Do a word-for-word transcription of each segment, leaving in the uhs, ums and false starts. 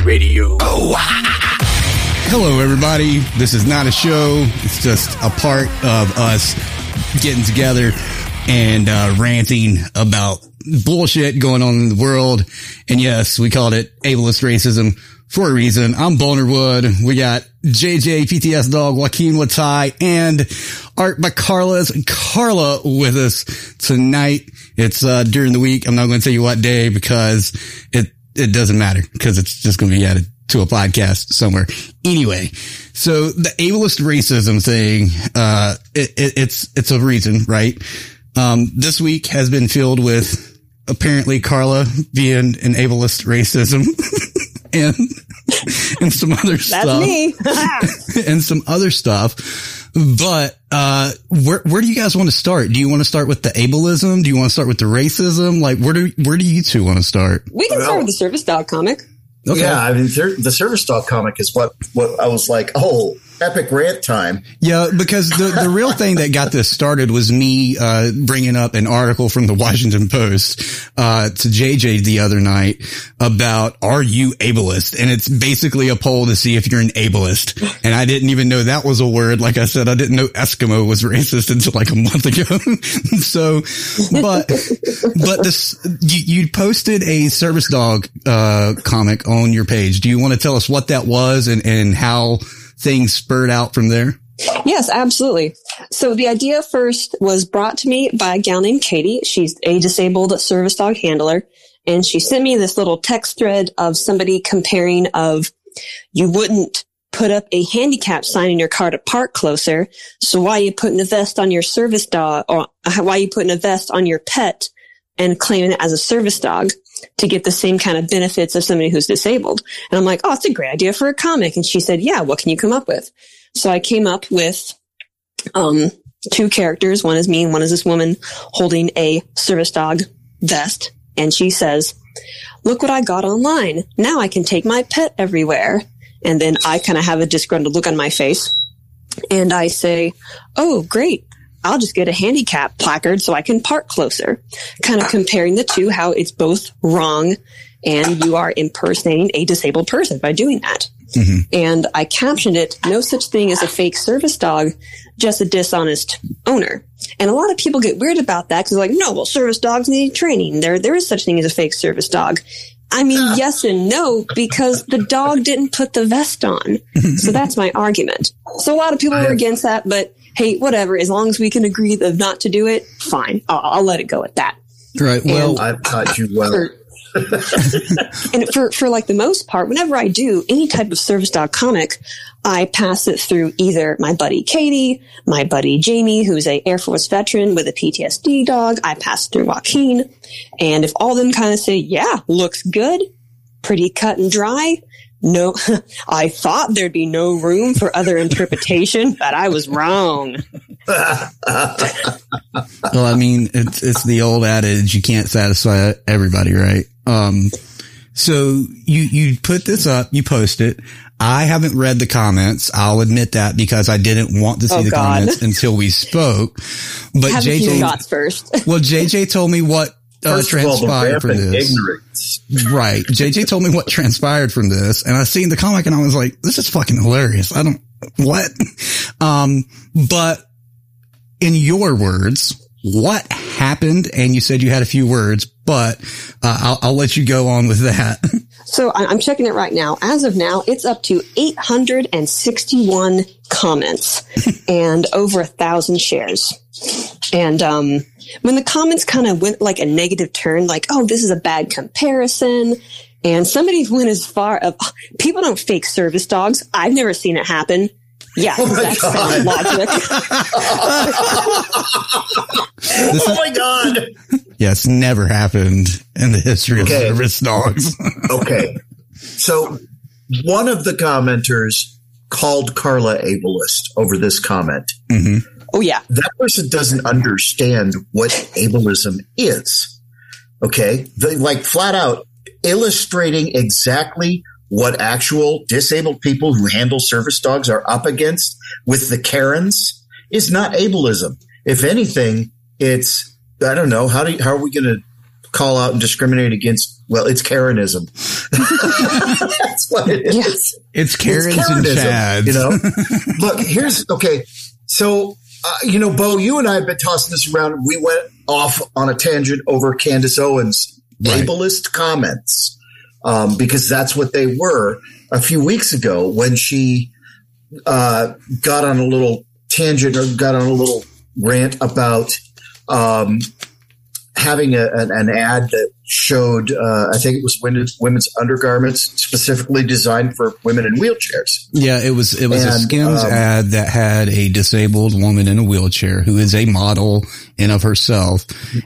Radio. Oh, hello, everybody. This is not a show. It's just a part of us getting together and uh, ranting about bullshit going on in the world. And yes, we called it ableist racism for a reason. I'm Boner Wood. We got J J, P T S Dog, Joaquin Watai, and Art by Carla's Carla with us tonight. It's uh during the week. I'm not going to tell you what day because it it doesn't matter because it's just going to be added to a podcast somewhere. Anyway, so the ableist racism thing, uh, it, it, it's, it's a reason, right? Um, this week has been filled with apparently Carla being an ableist racism and, and some other That's stuff. Me. and some other stuff. But, uh, where, where do you guys want to start? Do you want to start with the ableism? Do you want to start with the racism? Like, where do, where do you two want to start? We can start with the Service Dog comic. Okay. Yeah, I mean, the Service Dog comic is what, what I was like, oh, epic rant time. Yeah, because the, the real thing that got this started was me, uh, bringing up an article from the Washington Post, uh, to J J the other night about, are you ableist? And it's basically a poll to see if you're an ableist. And I didn't even know that was a word. Like I said, I didn't know Eskimo was racist until like a month ago. So, but, but this, you, you posted a Service Dog, uh, comic on your page. Do you want to tell us what that was and, and how things spurred out from there? Yes, absolutely. So the idea first was brought to me by a gal named Katie. She's a disabled service dog handler. And she sent me this little text thread of somebody comparing of, you wouldn't put up a handicap sign in your car to park closer. So why are you putting a vest on your service dog, or why are you putting a vest on your pet and claiming it as a service dog to get the same kind of benefits of somebody who's disabled? And I'm like, oh, it's a great idea for a comic. And she said, yeah, what can you come up with? So I came up with, um, two characters. One is me and one is this woman holding a service dog vest. And she says, look what I got online. Now I can take my pet everywhere. And then I kind of have a disgruntled look on my face. And I say, oh, great. I'll just get a handicap placard so I can park closer. Kind of comparing the two, how it's both wrong and you are impersonating a disabled person by doing that. Mm-hmm. And I captioned it, no such thing as a fake service dog, just a dishonest owner. And a lot of people get weird about that because they're like, no, well, service dogs need training. There, there is such thing as a fake service dog. I mean, uh. yes and no, because the dog didn't put the vest on. So that's my argument. So a lot of people are against that, but hey, whatever. As long as we can agree of not to do it, fine. I'll, I'll let it go at that. Right. Well, and I've taught you well. For, and for, for like the most part, whenever I do any type of service dog comic, I pass it through either my buddy Katie, my buddy Jamie, who's a Air Force veteran with a P T S D dog. I pass it through Joaquin. And if all of them kind of say, yeah, looks good, pretty cut and dry. No, I thought there'd be no room for other interpretation, but I was wrong. Well, I mean, it's, it's the old adage, you can't satisfy everybody, right? Um, so you, you put this up, you post it. I haven't read the comments. I'll admit that because I didn't want to see oh, the God. comments until we spoke. But Have J J, shots first. well, J J told me what uh, First transpired all, from this. Ignorance. Right. J J told me what transpired from this, and I seen the comic and I was like, this is fucking hilarious. I don't, what? Um, but in your words, what happened? And you said you had a few words, but uh, I'll, I'll let you go on with that. So I'm checking it right now. As of now, it's up to eight hundred sixty-one comments and over a thousand shares. And, um, when the comments kind of went like a negative turn, like, oh, this is a bad comparison. And somebody went as far of, oh, people don't fake service dogs. I've never seen it happen. Yeah, oh my that's God. logic. Oh my God. Yeah, it's never happened in the history of okay. service dogs. Okay. So one of the commenters called Carla ableist over this comment. Mm-hmm. Oh, yeah. That person doesn't understand what ableism is. Okay. They, like flat out illustrating exactly what actual disabled people who handle service dogs are up against with the Karens is not ableism. If anything, it's, I don't know, how do you, how are we going to call out and discriminate against, well, it's Karenism. That's what it is. Yes. It's Karens It's and Karenism, Chads. You know, look, here's okay. So, uh, you know, Bo, you and I have been tossing this around. We went off on a tangent over Candace Owens' Right. ableist comments, um, because that's what they were a few weeks ago when she uh, got on a little tangent or got on a little rant about um, having a, an, an ad that showed, uh, I think it was women's, women's undergarments specifically designed for women in wheelchairs. Yeah, it was it was And, a Skims um, ad that had a disabled woman in a wheelchair who is a model in of herself,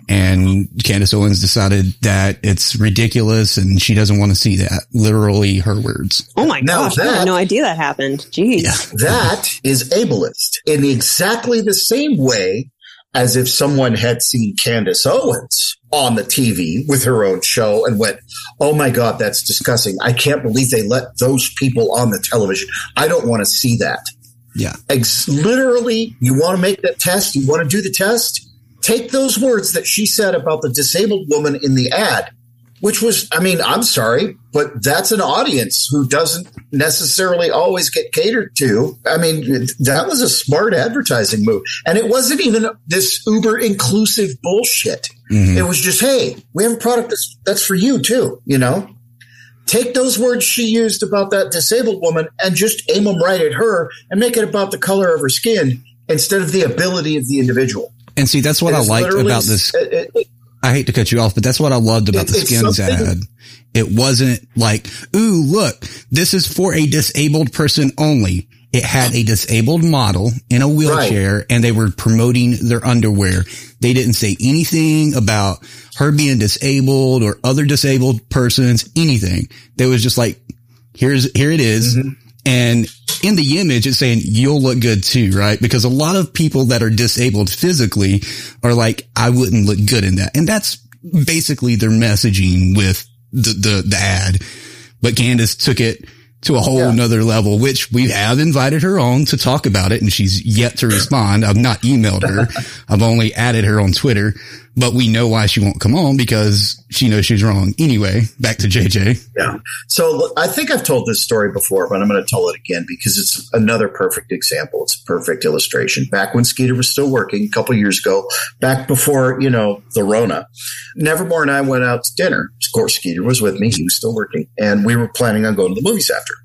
and Candace Owens decided that it's ridiculous and she doesn't want to see that. Literally her words. Oh my Now gosh, I that- had no idea that happened. Jeez. That is ableist in exactly the same way as if someone had seen Candace Owens on the T V with her own show and went, oh my God, that's disgusting. I can't believe they let those people on the television. I don't want to see that. Yeah. Ex- literally, you want to make that test? You want to do the test? Take those words that she said about the disabled woman in the ad, which was, I mean, I'm sorry, but that's an audience who doesn't necessarily always get catered to. I mean, that was a smart advertising move. And it wasn't even this uber inclusive bullshit. Mm-hmm. It was just, hey, we have a product that's, that's for you too, you know? Take those words she used about that disabled woman and just aim them right at her and make it about the color of her skin instead of the ability of the individual. And see, that's what It I is liked literally- about this. it- it- it- I hate to cut you off, but that's what I loved about It- the it's Skims something- ad. It wasn't like, ooh, look, this is for a disabled person only. It had a disabled model in a wheelchair, right, and they were promoting their underwear. They didn't say anything about her being disabled or other disabled persons, anything. They was just like, here's, here it is. Mm-hmm. And in the image, it's saying you'll look good too, right? Because a lot of people that are disabled physically are like, I wouldn't look good in that. And that's basically their messaging with the, the, the ad. But Candace took it to a whole yeah. nother level, which we have invited her on to talk about it. And she's yet to respond. I've not emailed her. I've only added her on Twitter, but we know why she won't come on because she knows she's wrong. Anyway, back to J J. Yeah. So I think I've told this story before, but I'm going to tell it again because it's another perfect example. It's a perfect illustration. Back when Skeeter was still working a couple years ago, back before, you know, the Rona, Nevermore and I went out to dinner. Of course, Skeeter was with me. He was still working. And we were planning on going to the movies after.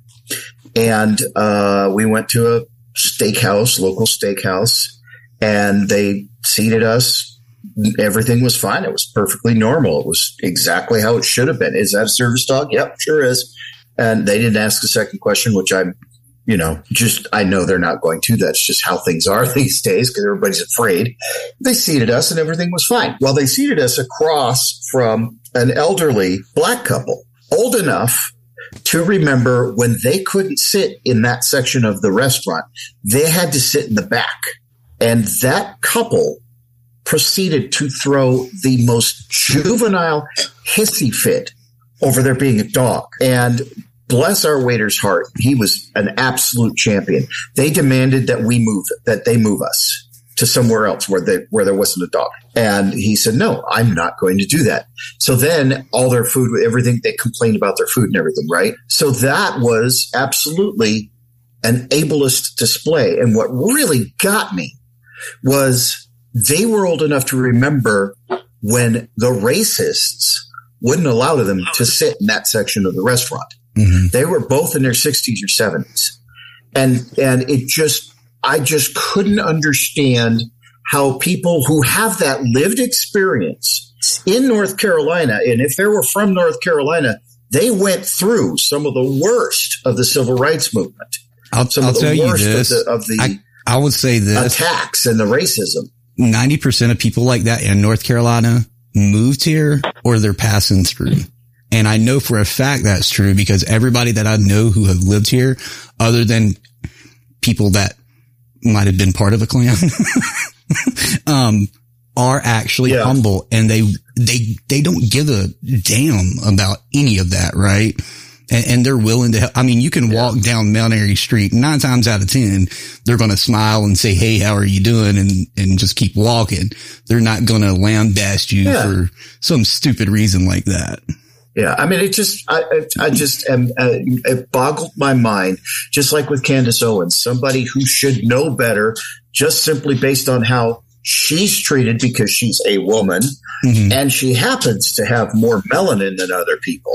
And uh, we went to a steakhouse, local steakhouse, and they seated us. Everything was fine. It was perfectly normal. It was exactly how it should have been. Is that a service dog? Yep, sure is. And they didn't ask a second question, which I'm, you know, just, I know they're not going to. That's just how things are these days because everybody's afraid. They seated us and everything was fine. Well, they seated us across from an elderly black couple, old enough to remember when they couldn't sit in that section of the restaurant, they had to sit in the back. And that couple proceeded to throw the most juvenile hissy fit over there being a dog. And bless our waiter's heart, he was an absolute champion. They demanded that we move, that they move us to somewhere else where they, where there wasn't a dog. And he said, no, I'm not going to do that. So then all their food, everything, they complained about their food and everything, right? So that was absolutely an ableist display. And what really got me was they were old enough to remember when the racists wouldn't allow them to sit in that section of the restaurant. Mm-hmm. They were both in their sixties or seventies. And, and it just, I just couldn't understand how people who have that lived experience in North Carolina, and if they were from North Carolina, they went through some of the worst of the civil rights movement. I'll, some I'll of the tell worst you this. Of the, of the I, I would say this. attacks and the racism. ninety percent of people like that in North Carolina moved here or they're passing through. And I know for a fact that's true because everybody that I know who have lived here, other than people that might have been part of a clan, um, are actually yeah. humble and they, they, they don't give a damn about any of that. Right. And, and they're willing to help. I mean, you can walk yeah. down Mount Airy Street nine times out of ten, they're going to smile and say, hey, how are you doing? And, and just keep walking. They're not going to lambast you yeah. for some stupid reason like that. Yeah, I mean, it just, I, I just am, uh, it boggled my mind, just like with Candace Owens, somebody who should know better, just simply based on how she's treated because she's a woman, mm-hmm. and she happens to have more melanin than other people,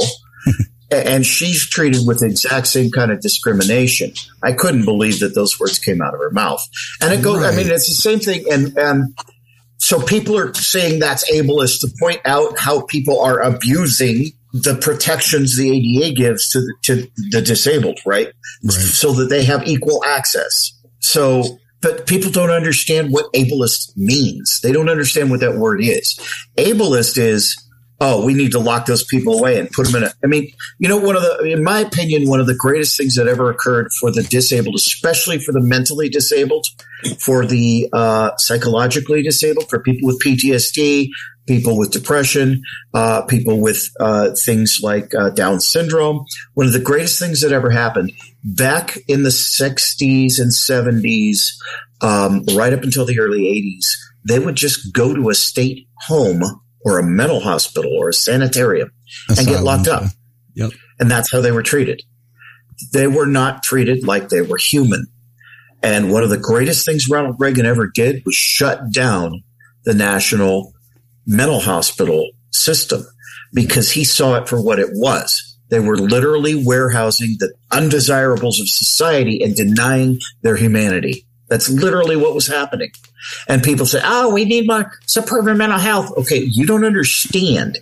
and she's treated with the exact same kind of discrimination. I couldn't believe that those words came out of her mouth. And it goes, right. I mean, it's the same thing, and, and so people are saying that's ableist to point out how people are abusing the protections the A D A gives to the, to the disabled, right? right? So that they have equal access. So, but people don't understand what ableist means. They don't understand what that word is. Ableist is, oh, we need to lock those people away and put them in a, I mean, you know, one of the, in my opinion, one of the greatest things that ever occurred for the disabled, especially for the mentally disabled, for the uh, psychologically disabled, for people with P T S D, people with depression, uh, people with uh, things like uh, Down syndrome. One of the greatest things that ever happened back in the sixties and seventies, um, right up until the early eighties, they would just go to a state home or a mental hospital or a sanitarium and get locked up. Yep. And that's how they were treated. They were not treated like they were human. And one of the greatest things Ronald Reagan ever did was shut down the national mental hospital system because he saw it for what it was. They were literally warehousing the undesirables of society and denying their humanity. That's literally what was happening. And people say, oh, we need more support for mental health. Okay, you don't understand.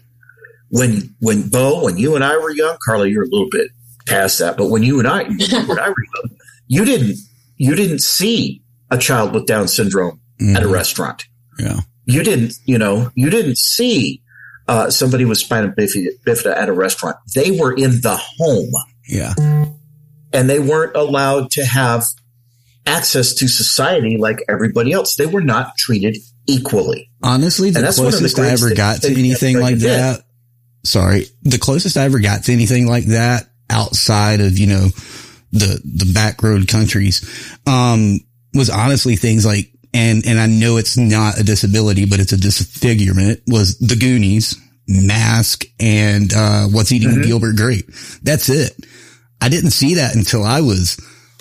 When, when Bo, when you and I were young, Carla, you're a little bit past that, but when you and I, when you and I were young, you didn't, you didn't see a child with Down syndrome mm-hmm. at a restaurant. Yeah. You didn't, you know, you didn't see uh, somebody with spina bifida at a restaurant. They were in the home. Yeah. And they weren't allowed to have access to society like everybody else. They were not treated equally. Honestly, the closest I ever got to anything like that, sorry, the closest I ever got to anything like that outside of, you know, the, the back road countries, um, was honestly things like, and, and I know it's not a disability, but it's a disfigurement, was the Goonies, Mask, and, uh, What's Eating mm-hmm. Gilbert Grape. That's it. I didn't see that until I was,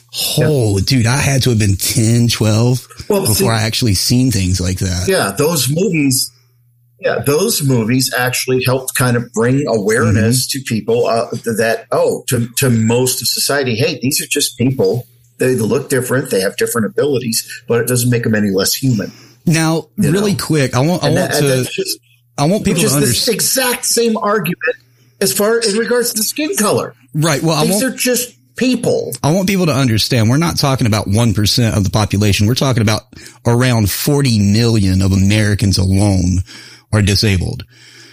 oh, yeah. dude, I had to have been ten, twelve well, before see, I actually seen things like that. Yeah. Those movies, yeah, those movies actually helped kind of bring awareness mm-hmm. to people, uh, that, oh, to, to most of society, hey, these are just people. They look different. They have different abilities, but it doesn't make them any less human. Now, you really know? quick, I want, I and want that, to, just, I want people to understand this exact same argument as far in regards to skin color. Right. Well, these I want, are just people. I want people to understand. We're not talking about one percent of the population. We're talking about around forty million of Americans alone are disabled.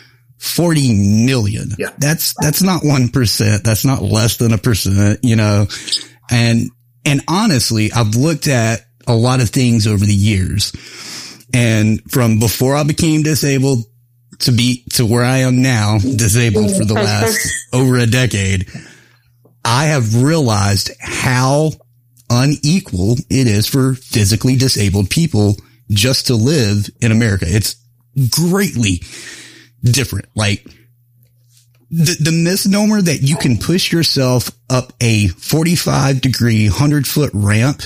forty million. Yeah. That's, that's not one percent. That's not less than a percent, you know, and, And honestly, I've looked at a lot of things over the years, and from before I became disabled to be to where I am now, disabled for the last over a decade, I have realized how unequal it is for physically disabled people just to live in America. It's greatly different. Like, The, the misnomer that you can push yourself up a forty-five degree, hundred foot ramp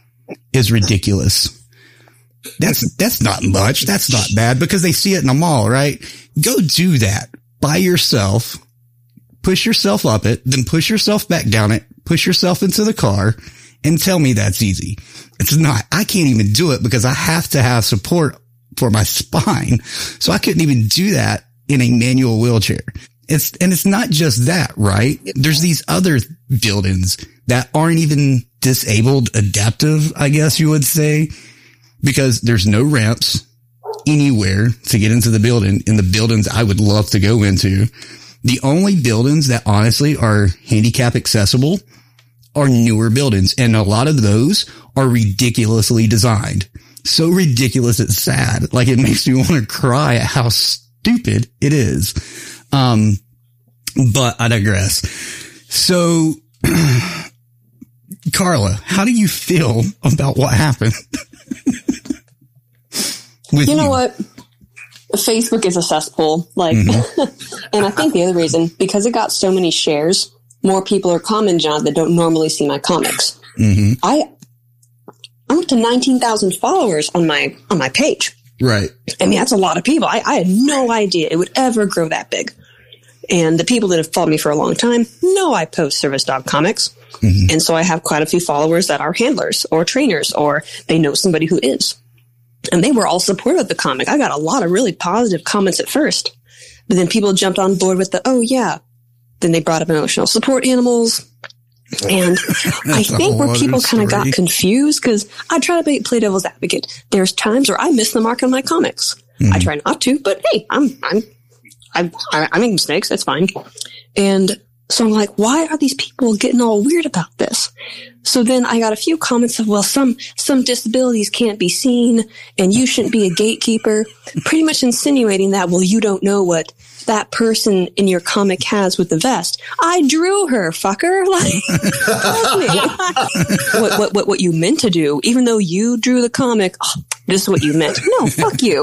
is ridiculous. That's, that's not much. That's not bad because they see it in a mall, right? Go do that by yourself, push yourself up it, then push yourself back down it, push yourself into the car and tell me that's easy. It's not. I can't even do it because I have to have support for my spine. So I couldn't even do that in a manual wheelchair. It's, and it's not just that, right? There's these other buildings that aren't even disabled adaptive, I guess you would say, because there's no ramps anywhere to get into the building in the buildings I would love to go into. The only buildings that honestly are handicap accessible are newer buildings. And a lot of those are ridiculously designed. So ridiculous, it's sad. Like, it makes me want to cry at how stupid it is. Um, but I digress. So, Carla, how do you feel about what happened? With you know you? what? Facebook is a cesspool. Like, mm-hmm. And I think the other reason, because it got so many shares, more people are commenting on it that don't normally see my comics. Mm-hmm. I, I'm up to nineteen thousand followers on my, on my page. Right. I mean, that's a lot of people. I, I had no idea it would ever grow that big. And the people that have followed me for a long time know I post Service Dog comics. Mm-hmm. And so I have quite a few followers that are handlers or trainers, or they know somebody who is. And they were all supportive of the comic. I got a lot of really positive comments at first, but then people jumped on board with the, oh yeah. Then they brought up emotional support animals. And I think where people kind of got confused, because I try to be, play devil's advocate. There's times where I miss the mark on my comics. Mm-hmm. I try not to, but hey, I'm, I'm, I, I, I make mistakes. That's fine. And so I'm like, why are these people getting all weird about this? So then I got a few comments of, well, some, some disabilities can't be seen and you shouldn't be a gatekeeper, pretty much insinuating that, well, you don't know what that person in your comic has with the vest. I drew her, fucker. Like, what, what, what, what you meant to do, even though you drew the comic, oh, this is what you meant. No, fuck you.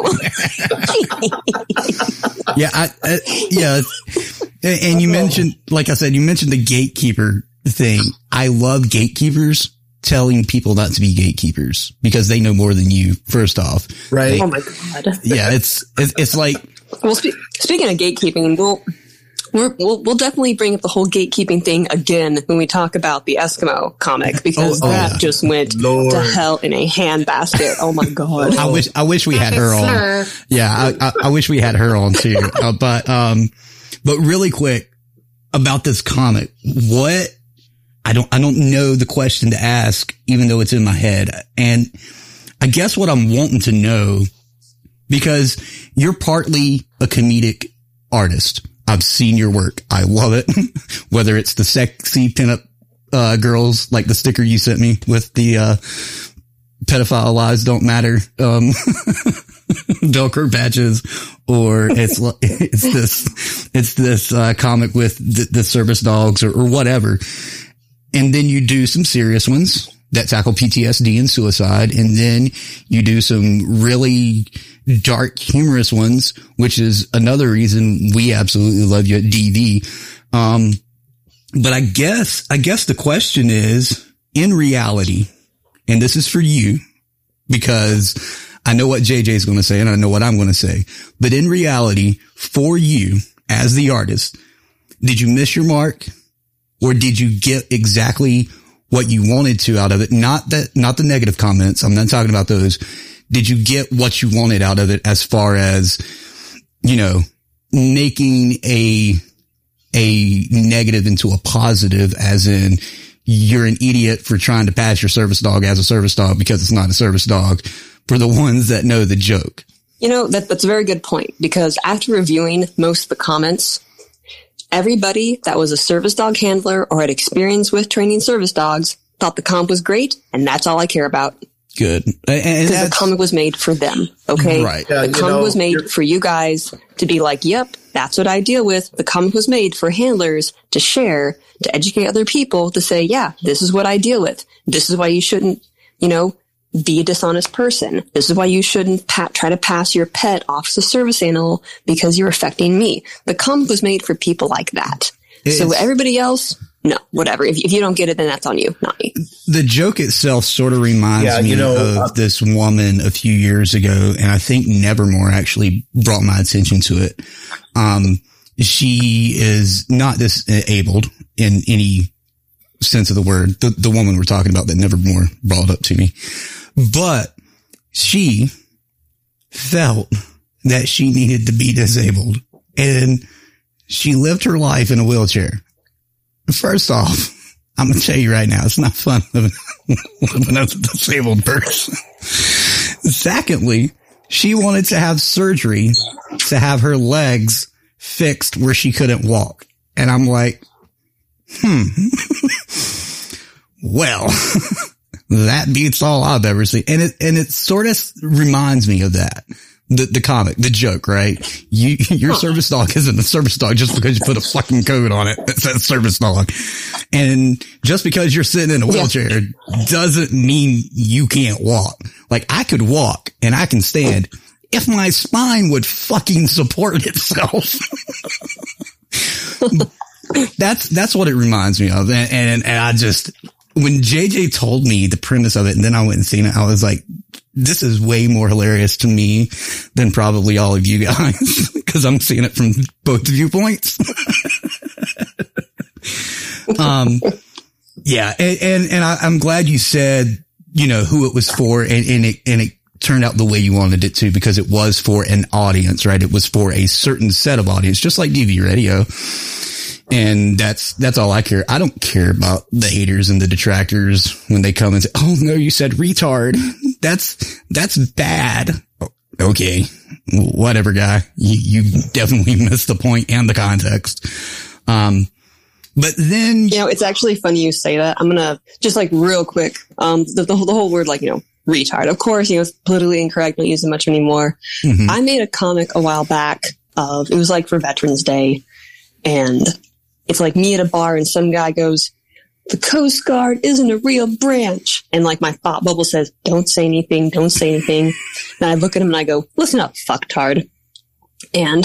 yeah. I, I, yeah. And you mentioned, like I said, you mentioned the gatekeeper thing. I love gatekeepers telling people not to be gatekeepers because they know more than you, first off. Right. Oh my God. Yeah. It's, it's, it's like, well, spe- speaking of gatekeeping, we'll, we're, we'll, we'll definitely bring up the whole gatekeeping thing again when we talk about the Eskimo comic, because oh, oh, that yeah. just went Lord. to hell in a handbasket. Oh my God. I wish, I wish we had her on. Yeah. I, I, I wish we had her on too. Uh, but, um, but really quick about this comic, what, I don't, I don't know the question to ask, even though it's in my head. And I guess what I'm wanting to know, because you're partly a comedic artist. I've seen your work. I love it. Whether it's the sexy pinup, uh, girls, like the sticker you sent me with the, uh, pedophile lives don't matter, um, Velcro patches, or it's, it's this, it's this, uh, comic with the, the service dogs or, or whatever. And then you do some serious ones that tackle P T S D and suicide. And then you do some really dark, humorous ones, which is another reason we absolutely love you at D V. Um, but I guess, I guess the question is, in reality, and this is for you, because I know what J J is going to say and I know what I'm going to say, but in reality, for you as the artist, did you miss your mark? Or did you get exactly what you wanted to out of it? Not that, not the negative comments. I'm not talking about those. Did you get what you wanted out of it as far as, you know, making a, a negative into a positive, as in you're an idiot for trying to pass your service dog as a service dog because it's not a service dog, for the ones that know the joke? You know, that, that's a very good point, because after reviewing most of the comments, everybody that was a service dog handler or had experience with training service dogs thought the comp was great, and that's all I care about. Good. Because the comic was made for them, okay? Right. Yeah, the comic know, was made for you guys to be like, yep, that's what I deal with. The comic was made for handlers to share, to educate other people, to say, yeah, this is what I deal with. This is why you shouldn't, you know, be a dishonest person. This is why you shouldn't pa- try to pass your pet off as a service animal because you're affecting me. The comic was made for people like that. It's, so everybody else, no, whatever. If, if you don't get it, then that's on you, not me. The joke itself sort of reminds yeah, me you know, of uh, this woman a few years ago, and I think Nevermore actually brought my attention to it. Um, she is not disabled in any sense of the word. The, the woman we're talking about that Nevermore brought up to me. But she felt that she needed to be disabled, and she lived her life in a wheelchair. First off, I'm going to tell you right now, it's not fun living, living as a disabled person. Secondly, she wanted to have surgery to have her legs fixed where she couldn't walk. And I'm like, hmm, well, that beats all I've ever seen. And it, and it sort of reminds me of that. The, the comic, the joke, right? You, your service dog isn't a service dog just because you put a fucking code on it that says service dog. And just because you're sitting in a wheelchair yeah. doesn't mean you can't walk. Like, I could walk and I can stand if my spine would fucking support itself. That's, that's what it reminds me of. And, and, and I just, when J J told me the premise of it and then I went and seen it, I was like, this is way more hilarious to me than probably all of you guys because I'm seeing it from both viewpoints. um, yeah. And, and, and I, I'm glad you said, you know, who it was for and, and it, and it turned out the way you wanted it to because it was for an audience, right? It was for a certain set of audience, just like D V radio. And that's, that's all I care. I don't care about the haters and the detractors when they come and say, oh no, you said retard. That's, that's bad. Okay. Whatever, guy. You, you definitely missed the point and the context. Um, but then, you know, it's actually funny you say that. I'm going to just like real quick. Um, the, the, the whole word, like, you know, retard, of course, you know, it's politically incorrect. Don't use it much anymore. Mm-hmm. I made a comic a while back of, it was like for Veterans Day. And it's like me at a bar and some guy goes, the Coast Guard isn't a real branch. And like my thought bubble says, don't say anything, don't say anything. And I look at him and I go, listen up, fucktard. And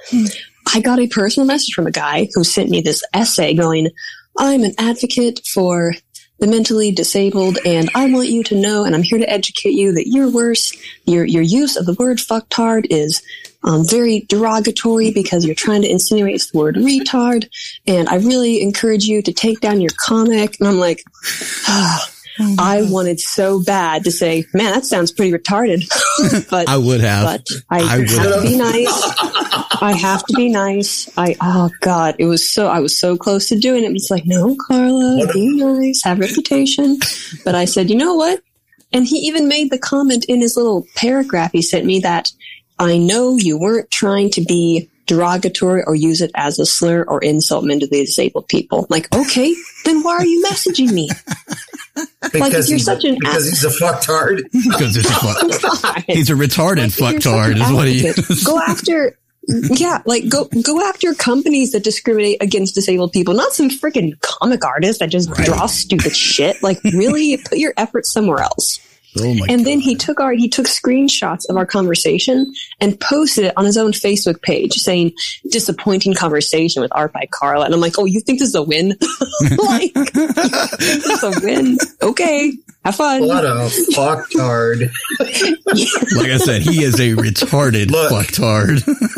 I got a personal message from a guy who sent me this essay going, I'm an advocate for the mentally disabled and I want you to know, and I'm here to educate you that you're worse. Your, your use of the word fucktard is Um, very derogatory because you're trying to insinuate it's the word retard. And I really encourage you to take down your comic. And I'm like, oh, oh I wanted so bad to say, man, that sounds pretty retarded. But I would have, but I, I have would to be nice. I have to be nice. I, oh God, it was so, I was so close to doing it. It's like, no, Carla, be nice, have reputation. But I said, you know what? And he even made the comment in his little paragraph he sent me that, I know you weren't trying to be derogatory or use it as a slur or insult mentally disabled people. Like, okay, then why are you messaging me? Because like, if you're he's such a, an because he's a fucktard. Because he's a fuck. He's a retarded like, fucktard is what he is. Go after, yeah, like go go after companies that discriminate against disabled people, not some freaking comic artist that just right. draws stupid shit. Like, really, put your efforts somewhere else. Oh my and God. then he took our, he took screenshots of our conversation and posted it on his own Facebook page saying, disappointing conversation with Art by Carla. And I'm like, oh, you think this is a win? Like, this is a win. Okay. Have fun. What a fucktard. Like I said, he is a retarded Look, fucktard.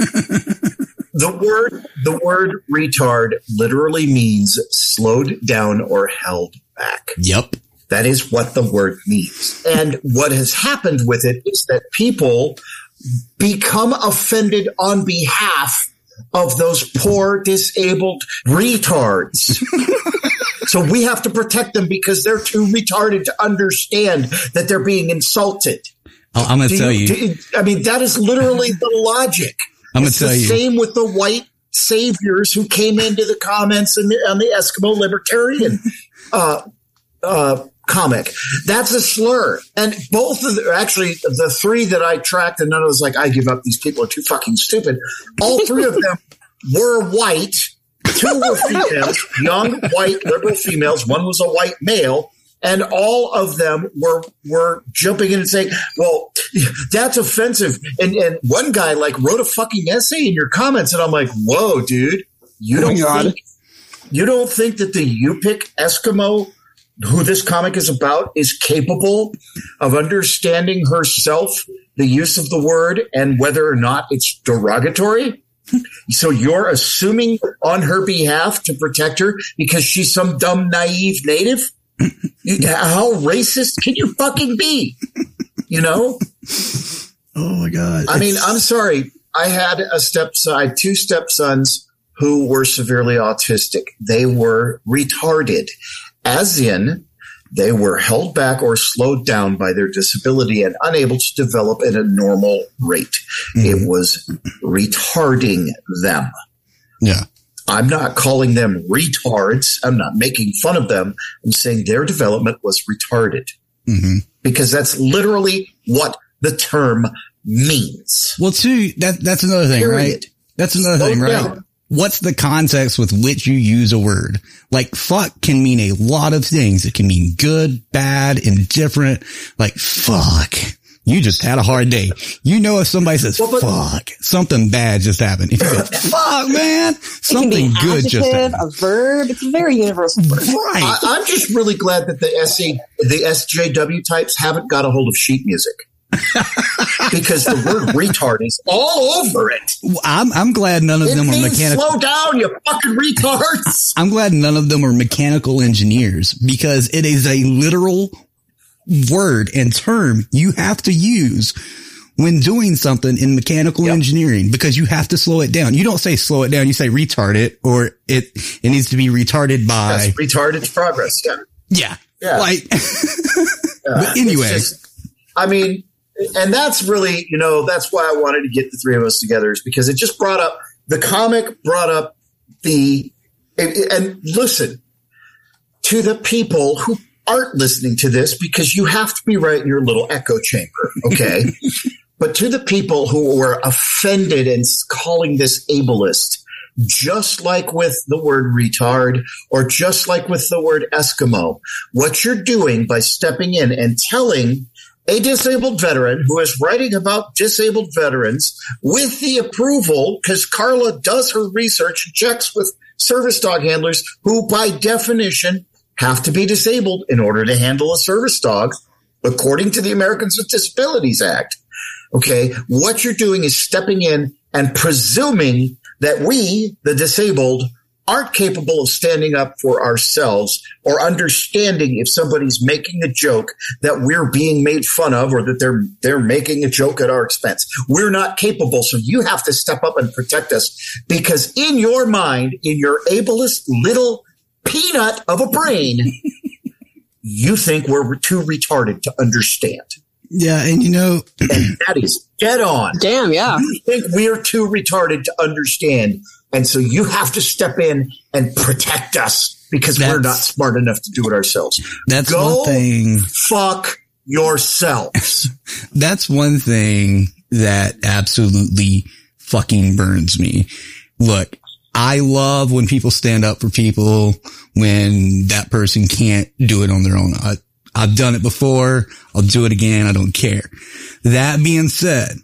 the word, the word retard literally means slowed down or held back. Yep. That is what the word means. And what has happened with it is that people become offended on behalf of those poor, disabled retards. So we have to protect them because they're too retarded to understand that they're being insulted. I'm going to tell you. you. I mean, that is literally the logic. I'm going to tell the you. Same with the white saviors who came into the comments and the, on the Eskimo libertarian uh, uh, comic. That's a slur. And both of the, actually the three that I tracked, and none of us like, I give up. These people are too fucking stupid. All three of them were white. Two were females, young white liberal females. One was a white male. And all of them were were jumping in and saying, well, that's offensive. And and one guy like wrote a fucking essay in your comments. And I'm like, whoa, dude, you don't oh think, you don't think that the Yupik Eskimo, who this comic is about, is capable of understanding herself, the use of the word, and whether or not it's derogatory? So you're assuming on her behalf to protect her because she's some dumb, naive native? How racist can you fucking be? You know? Oh my God. I mean, I'm sorry. I had a stepson, I had two stepsons who were severely autistic. They were retarded, as in they were held back or slowed down by their disability and unable to develop at a normal rate. Mm-hmm. It was retarding them. Yeah. I'm not calling them retards. I'm not making fun of them. I'm saying their development was retarded. Mm-hmm. Because that's literally what the term means. Well, too, that, that's another thing, Period. right? That's another Slow thing, right? Down. What's the context with which you use a word? Like fuck can mean a lot of things. It can mean good, bad, indifferent. Like fuck. you just had a hard day. You know, if somebody says, well, but, fuck, something bad just happened. If you go, fuck, man, something it can be an good just happened. A verb. It's a very universal word. Right. I, I'm just really glad that the S A, the S J W types haven't got a hold of sheet music. Because the word retard is all over it. I'm, I'm glad none of it them are means mechanical. Slow down, you fucking retards. I'm glad none of them are mechanical engineers, because it is a literal word and term you have to use when doing something in mechanical yep. engineering, because you have to slow it down. You don't say slow it down. You say retard it, or it, it needs to be retarded by. Yes, retarded progress. Yeah. Yeah. Yeah. Like, yeah. But anyway, just, I mean, and that's really, you know, that's why I wanted to get the three of us together, is because it just brought up, the comic brought up the, and, and listen, to the people who aren't listening to this, because you have to be right in your little echo chamber, okay? But to the people who were offended and calling this ableist, just like with the word retard, or just like with the word Eskimo, what you're doing by stepping in and telling a disabled veteran who is writing about disabled veterans with the approval, because Carla does her research and checks with service dog handlers who by definition have to be disabled in order to handle a service dog, according to the Americans with Disabilities Act. Okay. What you're doing is stepping in and presuming that we, the disabled, aren't capable of standing up for ourselves or understanding if somebody's making a joke that we're being made fun of, or that they're they're making a joke at our expense. We're not capable, so you have to step up and protect us, because in your mind, in your ableist little peanut of a brain, you think we're too retarded to understand. Yeah, and you know, and that is dead on. Damn, yeah. You think we're too retarded to understand, and so you have to step in and protect us because that's, we're not smart enough to do it ourselves. That's Go one thing. Fuck yourselves. That's one thing that absolutely fucking burns me. Look, I love when people stand up for people when that person can't do it on their own. I, I've done it before. I'll do it again. I don't care. That being said,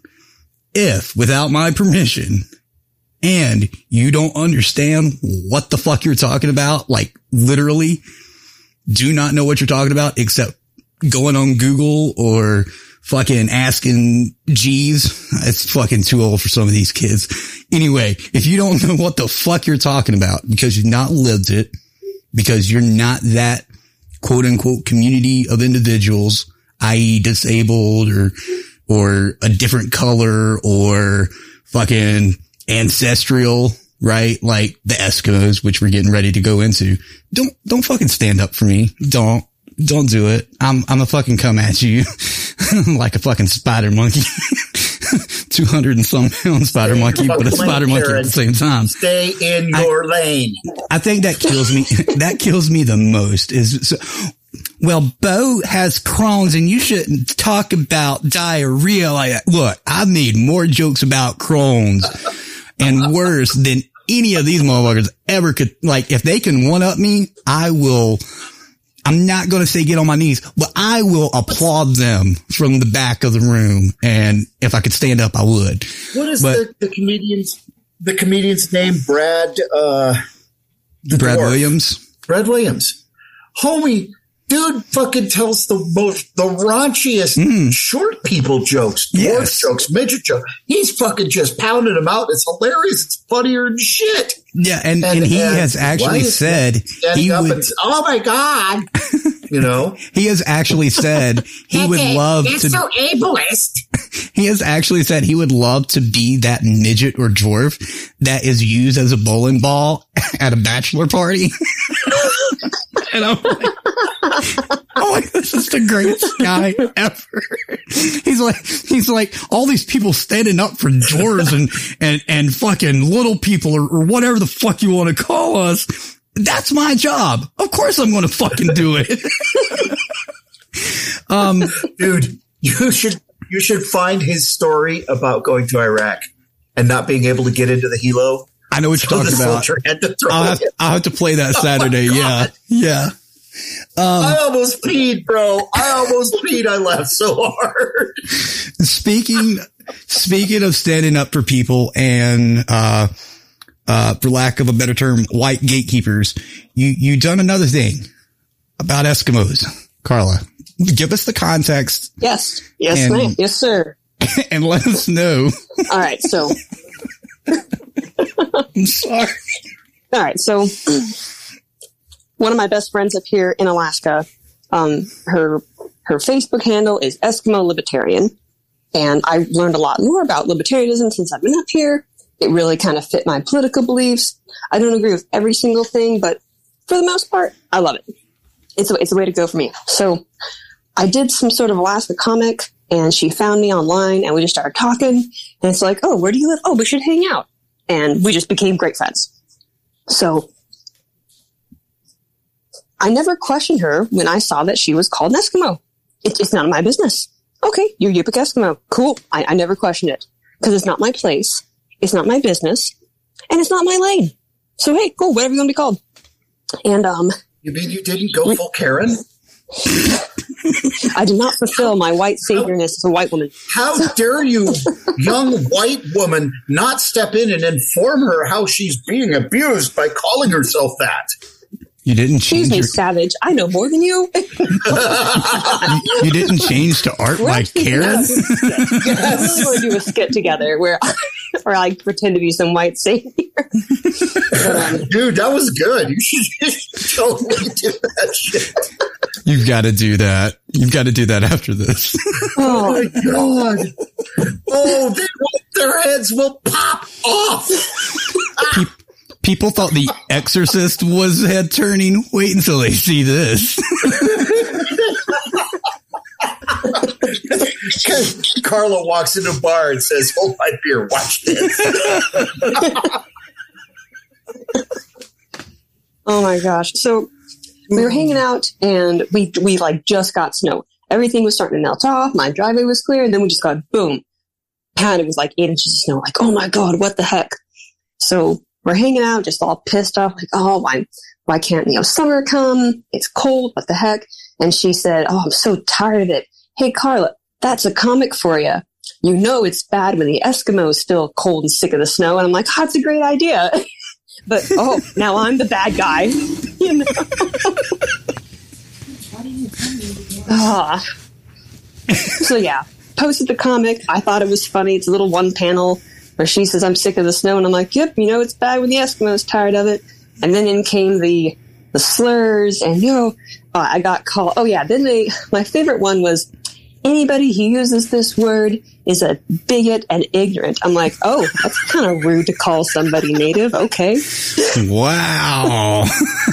if without my permission and you don't understand what the fuck you're talking about, like literally do not know what you're talking about except going on Google or fucking asking G's. It's fucking too old for some of these kids. Anyway, if you don't know what the fuck you're talking about because you've not lived it, because you're not that quote unquote community of individuals, that is disabled or, or a different color or fucking ancestral, right? Like the Eskimos, which we're getting ready to go into. Don't, don't fucking stand up for me. Don't, don't do it. I'm, I'm a fucking come at you like a fucking spider monkey. two hundred and some pound spider monkey, but a spider monkey at the same time. Stay in your I, lane. I think that kills me. That kills me the most is, so, well, Bo has Crohn's and you shouldn't talk about diarrhea like that. Look, I've made more jokes about Crohn's and worse than any of these motherfuckers ever could. Like, if they can one up me, I will. I'm not going to say get on my knees, but I will applaud them from the back of the room. And if I could stand up, I would. What is but, the, the comedian's, the comedian's name? Brad, uh, Brad dwarf. Williams. Brad Williams. Homie, dude fucking tells the most, the raunchiest mm. short people jokes, dwarf yes. jokes, midget jokes. He's fucking just pounding them out. It's hilarious. It's funnier than shit. Yeah, and, and, and he and has actually said he would. And, oh my god, you know, he has actually said he would love That's to. so ableist. He has actually said he would love to be that midget or dwarf that is used as a bowling ball at a bachelor party. And I'm like, oh my, this is the greatest guy ever. He's like, he's like, all these people standing up for dwarves and, and, and fucking little people or, or whatever the fuck you want to call us. That's my job. Of course I'm going to fucking do it. um, dude, you should, you should find his story about going to Iraq and not being able to get into the helo. I know what you're so talking about. Had to throw I'll, have, I'll have to play that Saturday. Oh yeah. Yeah. Um, I almost peed, bro. I almost peed. I laughed so hard. Speaking, speaking of standing up for people and, uh, uh, for lack of a better term, white gatekeepers, you, you done another thing about Eskimos. Carla, give us the context. Yes. Yes, and, ma'am. Yes, sir. And let us know. All right. So, I'm sorry. all right. So, one of my best friends up here in Alaska, um, her, her Facebook handle is Eskimo Libertarian. And I learned a lot more about libertarianism since I've been up here. It really kind of fit my political beliefs. I don't agree with every single thing, but for the most part, I love it. It's a, it's a way to go for me. So I did some sort of Alaska comic, and she found me online, and we just started talking. And it's like, oh, where do you live? Oh, we should hang out. And we just became great friends. So I never questioned her when I saw that she was called an Eskimo. It, it's none of my business. Okay, you're Yupik Eskimo. Cool. I, I never questioned it because it's not my place. It's not my business. And it's not my lane. So, hey, cool. Whatever you want to be called. And, um... You mean you didn't go full Karen? I did not fulfill my white saviorness as a white woman. How dare you, young white woman, not step in and inform her how she's being abused by calling herself that? You didn't change Excuse me, your, savage. I know more than you. you, you didn't change to art We're by actually Karen? gonna do a skit. I really want to do a skit together where I, where I pretend to be some white savior. But, um, Dude, that was good. You should totally do that shit. You've got to do that. You've got to do that after this. Oh my God. Oh, they, their heads will pop off. Pe- People thought The Exorcist was head turning. Wait until they see this. Carla walks into a bar and says, "Hold my beer, watch this." Oh my gosh. So we were hanging out and we, we like just got snow. Everything was starting to melt off. My driveway was clear. And then we just got boom. And it was like eight inches of snow. Like, oh my God, what the heck? So we're hanging out, just all pissed off. Like, oh, why, why can't, you know, summer come? It's cold. What the heck? And she said, oh, I'm so tired of it. Hey, Carla, that's a comic for you. You know, it's bad when the Eskimo is still cold and sick of the snow. And I'm like, oh, that's a great idea. But, oh, now I'm the bad guy. You know? Ah. So, yeah, posted the comic. I thought it was funny. It's a little one panel where she says, I'm sick of the snow. And I'm like, yep, you know, it's bad when the Eskimos tired of it. And then in came the the slurs. And, you know, uh, I got called. Oh, yeah. Then they, my favorite one was, anybody who uses this word is a bigot and ignorant. I'm like, oh, that's kind of rude to call somebody native. Okay. Wow.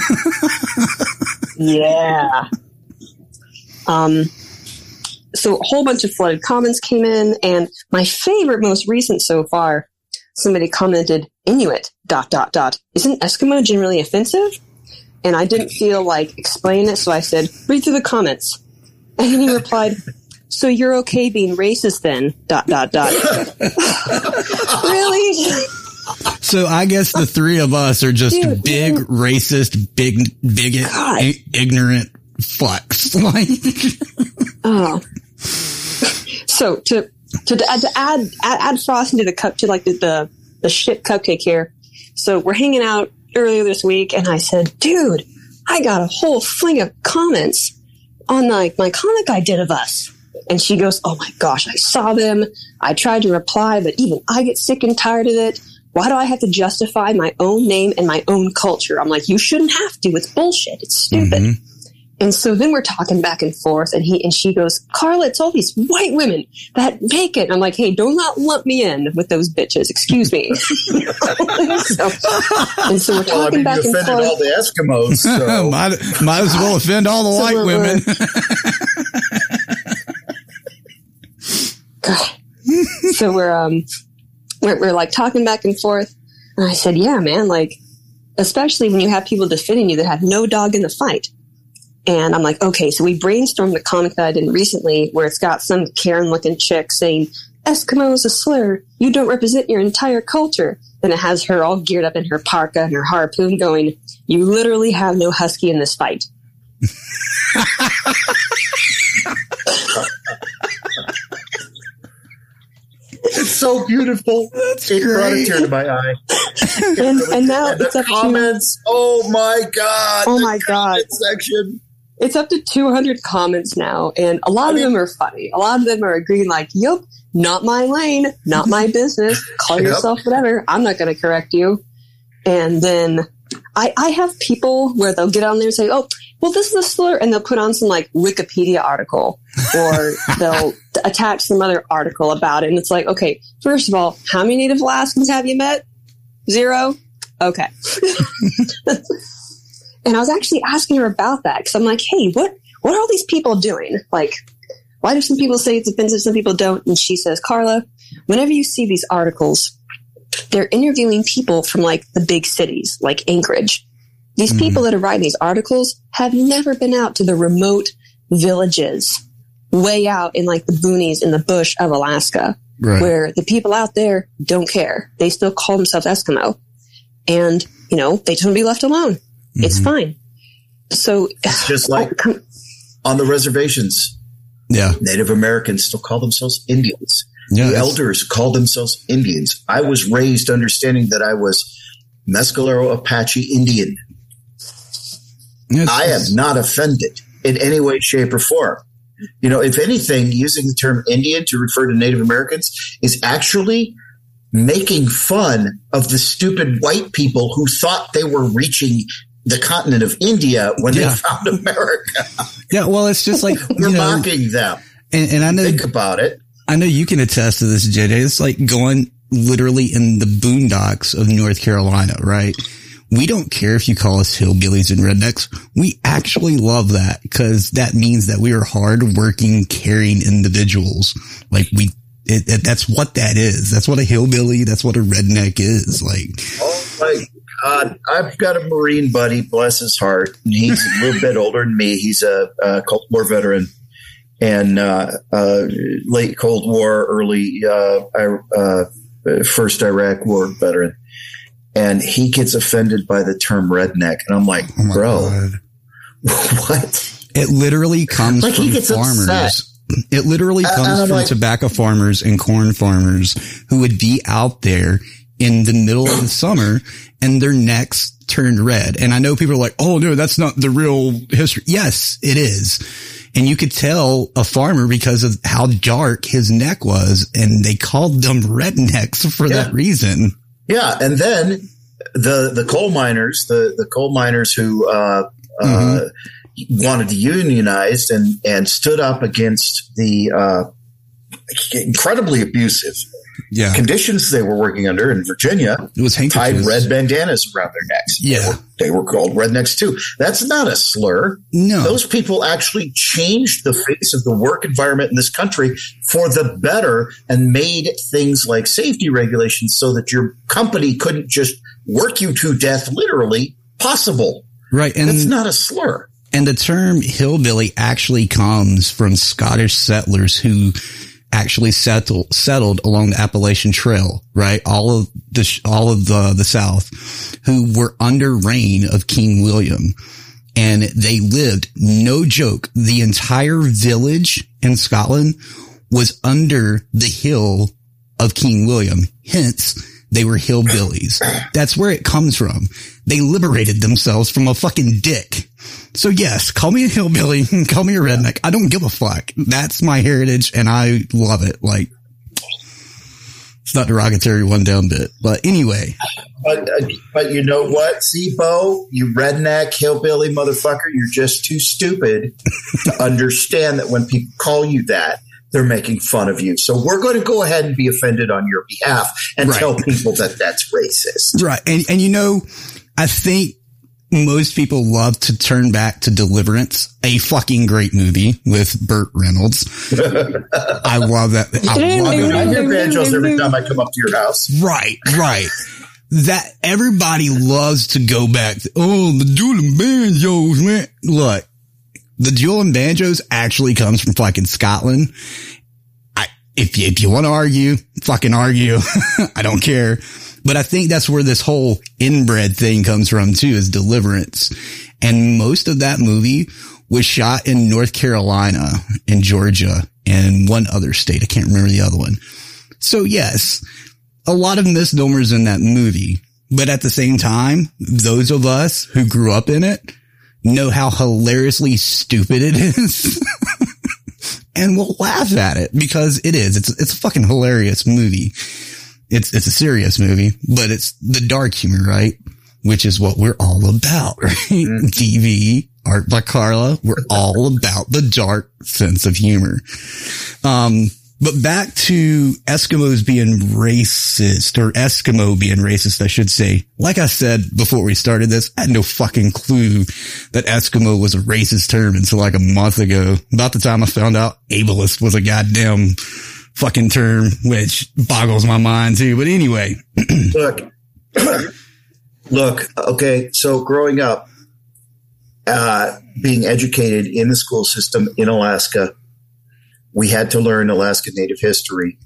Yeah. Um, so a whole bunch of flooded comments came in, and my favorite, most recent so far, somebody commented, Inuit, dot, dot, dot. Isn't Eskimo generally offensive? And I didn't feel like explaining it, so I said, read through the comments. And he replied, so you're okay being racist then, dot, dot, dot. Really? So I guess the three of us are just Dude, big man. racist, big, bigot, I- ignorant fucks. Like, oh. So to, to, add, to add, add, add frosting to the cup, to like the, the, the shit cupcake here. So we're hanging out earlier this week, and I said, dude, I got a whole fling of comments on like my comic I did of us. And she goes, oh my gosh, I saw them. I tried to reply, but even I get sick and tired of it. Why do I have to justify my own name and my own culture? I'm like, you shouldn't have to. It's bullshit. It's stupid. Mm-hmm. And so then we're talking back and forth, and he and she goes, Carla, it's all these white women that make it. And I'm like, hey, do not lump me in with those bitches. Excuse me. so, and so we're talking well, I mean, back you and offended forth. all the Eskimos. So. might, might as well offend all the So white we're- women. God. So we're um we're, we're like talking back and forth, and I said, yeah, man, like especially when you have people defending you that have no dog in the fight. And I'm like, okay, so we brainstormed the comic that I did recently where it's got some Karen looking chick saying, Eskimo is a slur, you don't represent your entire culture. Then it has her all geared up in her parka and her harpoon going, you literally have no husky in this fight. It's so beautiful. That's it great. brought a tear to my eye. and, and now and it's the up comments. to Oh my god! oh the my god section. It's up to two hundred comments now, and a lot I of mean, them are funny. A lot of them are agreeing, like, "Yep, not my lane, not my business. Call Yep. yourself whatever. I'm not going to correct you." And then I, I have people where they'll get on there and say, "Oh, well, this is a slur," and they'll put on some like Wikipedia article, or they'll attach some other article about it, and it's like, okay, first of all, how many Native Alaskans have you met? Zero. Okay. And I was actually asking her about that because I'm like, hey, what, what are all these people doing? Like, why do some people say it's offensive, some people don't? And she says, Carla, whenever you see these articles, they're interviewing people from like the big cities, like Anchorage. These mm-hmm. people that are writing these articles have never been out to the remote villages way out in like the boonies in the bush of Alaska, right, where the people out there don't care. They still call themselves Eskimo. And, you know, they just want to be left alone. It's mm-hmm. fine. So it's just like on the reservations. Yeah. Native Americans still call themselves Indians. Yeah, the elders call themselves Indians. I was raised understanding that I was Mescalero Apache Indian. Yes, I am not offended in any way, shape, or form. You know, if anything, using the term Indian to refer to Native Americans is actually making fun of the stupid white people who thought they were reaching the continent of India when yeah. they found America. Yeah, well, it's just like we're you know, mocking them. And, and I know, think about it. I know you can attest to this, J J. It's like going literally in the boondocks of North Carolina, right? We don't care if you call us hillbillies and rednecks. We actually love that because that means that we are hardworking, caring individuals. Like we, it, it, that's what that is. That's what a hillbilly, that's what a redneck is. Like, oh my God, I've got a Marine buddy, bless his heart. And he's a little bit older than me. He's a, a Cold War veteran and, uh, uh, late Cold War, early, uh, uh, first Iraq War veteran. And he gets offended by the term redneck. And I'm like, oh bro, God. What? It literally comes like from farmers. Upset. It literally comes uh, from like, tobacco farmers and corn farmers who would be out there in the middle of the summer and their necks turned red. And I know people are like, oh no, that's not the real history. Yes, it is. And you could tell a farmer because of how dark his neck was. And they called them rednecks for yeah. that reason. Yeah. And then the, the coal miners, the, the coal miners who, uh, mm-hmm. uh, wanted to unionize and, and stood up against the, uh, incredibly abusive yeah. conditions they were working under in Virginia. It was tied red bandanas around their necks. Yeah. They were, they were called rednecks too. That's not a slur. No. Those people actually changed the face of the work environment in this country for the better and made things like safety regulations so that your company couldn't just work you to death literally possible. Right. And that's not a slur. And the term hillbilly actually comes from Scottish settlers who actually settled, settled along the Appalachian Trail, right? All of the, all of the, the South who were under reign of King William. And they lived, no joke, the entire village in Scotland was under the hill of King William. Hence, they were hillbillies. That's where it comes from. They liberated themselves from a fucking dick. So yes, call me a hillbilly, call me a redneck. I don't give a fuck. That's my heritage and I love it. Like, it's not derogatory one down bit. But anyway. But, uh, but you know what, C-Bo, you redneck, hillbilly motherfucker, you're just too stupid to understand that when people call you that, they're making fun of you. So we're going to go ahead and be offended on your behalf and right. tell people that that's racist. Right. And, and you know, I think most people love to turn back to Deliverance, a fucking great movie with Burt Reynolds. I love that. I love it. I hear banjos every time I come up to your house. Right, right. That everybody loves to go back to, oh, the dual and banjos, man. Look, the dual and banjos actually comes from fucking Scotland. I, if you, if you want to argue, fucking argue. I don't care. But I think that's where this whole inbred thing comes from too, is Deliverance. And most of that movie was shot in North Carolina and Georgia and one other state. I can't remember the other one. So yes, a lot of misnomers in that movie. But at the same time, those of us who grew up in it know how hilariously stupid it is. And we'll laugh at it because it is. It's, it's a fucking hilarious movie. It's, it's a serious movie, but it's the dark humor, right? Which is what we're all about, right? Mm-hmm. T V, Art by Carla. We're all about the dark sense of humor. Um, But back to Eskimos being racist, or Eskimo being racist, I should say. Like I said before we started this, I had no fucking clue that Eskimo was a racist term until like a month ago. About the time I found out ableist was a goddamn fucking term, which boggles my mind too. But anyway. Look, look, okay. So growing up, uh, being educated in the school system in Alaska, we had to learn Alaska Native history,